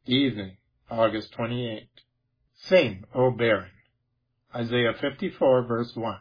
Evening, August 28. Sing, O barren. Isaiah 54, verse 1.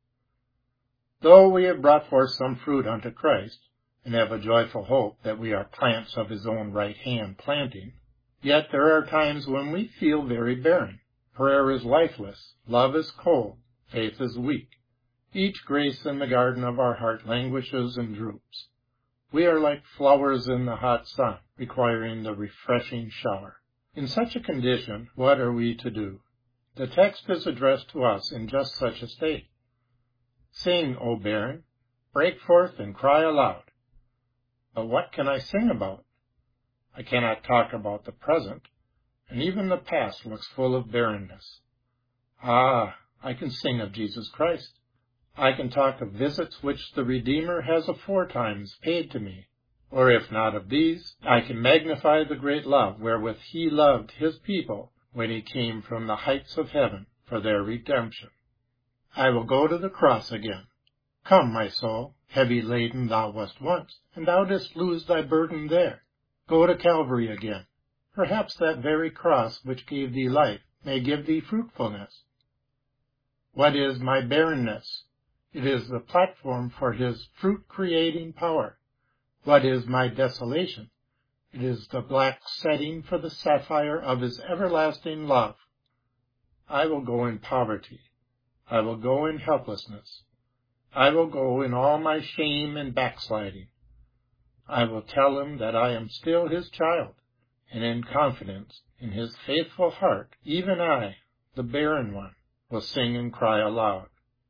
Though we have brought forth some fruit unto Christ, and have a joyful hope that we are plants of his own right hand planting, yet there are times when we feel very barren. Prayer is lifeless, love is cold, faith is weak. Each grace in the garden of our heart languishes and droops. We are like flowers in the hot sun, requiring the refreshing shower. In such a condition, what are we to do? The text is addressed to us in just such a state. Sing, O barren, break forth and cry aloud. But what can I sing about? I cannot talk about the present, and even the past looks full of barrenness. I can sing of Jesus Christ. I can talk of visits which the Redeemer has aforetimes paid to me, or if not of these, I can magnify the great love wherewith he loved his people when he came from the heights of heaven for their redemption. I will go to the cross again. Come, my soul, heavy laden thou wast once, and thou didst lose thy burden there. Go to Calvary again. Perhaps that very cross which gave thee life may give thee fruitfulness. What is my barrenness? It is the platform for his fruit-creating power. What is my desolation? It is the black setting for the sapphire of his everlasting love. I will go in poverty. I will go in helplessness. I will go in all my shame and backsliding. I will tell him that I am still his child, and in confidence in his faithful heart, even I, the barren one, will sing and cry aloud.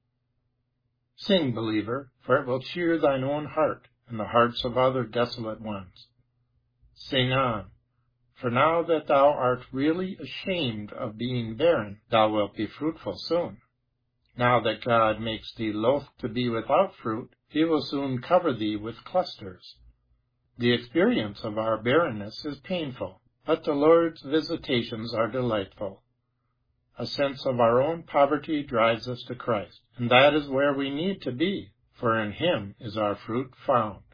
Sing, believer, for it will cheer thine own heart and the hearts of other desolate ones. Sing on, for now that thou art really ashamed of being barren, thou wilt be fruitful soon. Now that God makes thee loath to be without fruit, he will soon cover thee with clusters. The experience of our barrenness is painful, but the Lord's visitations are delightful. A sense of our own poverty drives us to Christ, and that is where we need to be, for in him is our fruit found.